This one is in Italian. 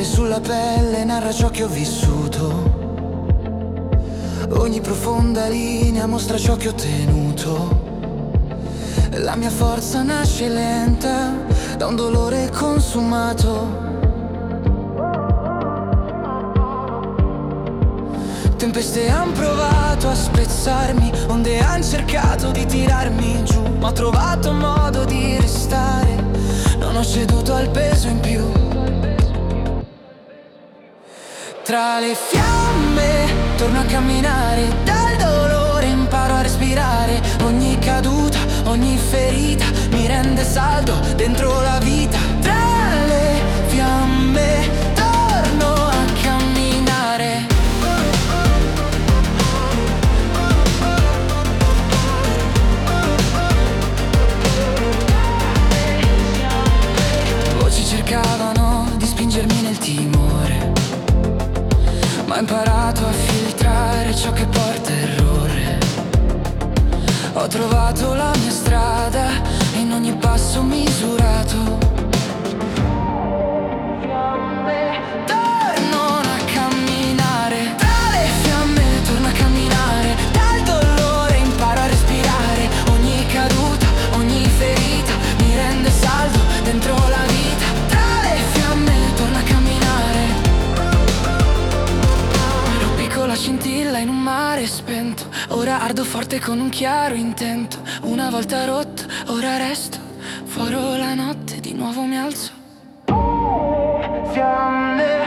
sole sulla pelle narra ciò che ho vissuto. Ogni profonda linea mostra ciò che ho ottenuto. La mia forza nasce lenta da un dolore consumato. Tempeste han provato a spezzarmi, onde han cercato di tirarmi giù, ma ho trovato un modo di restare, non ho ceduto al peso in più. Tra le fiamme torno a camminare, dal dolore imparo a respirare. Ogni caduta, ogni ferita mi rende saldo dentro la vita. Tra le fiamme torno a camminare. Voci cercavano di spingermi nel timore, ma ho imparato a filtrare ciò che porta errore. Ho trovato la mia strada in ogni passo misurato. Torno a camminare, tra le fiamme torno a camminare, dal dolore imparo a respirare. Ogni caduta, ogni ferita mi rende saldo dentro la vita. Tra le fiamme torno a camminare. La scintilla in un mare spento, ora ardo forte con un chiaro intento. Una volta rotto, ora resto, fuori la notte, di nuovo mi alzo. Fiamme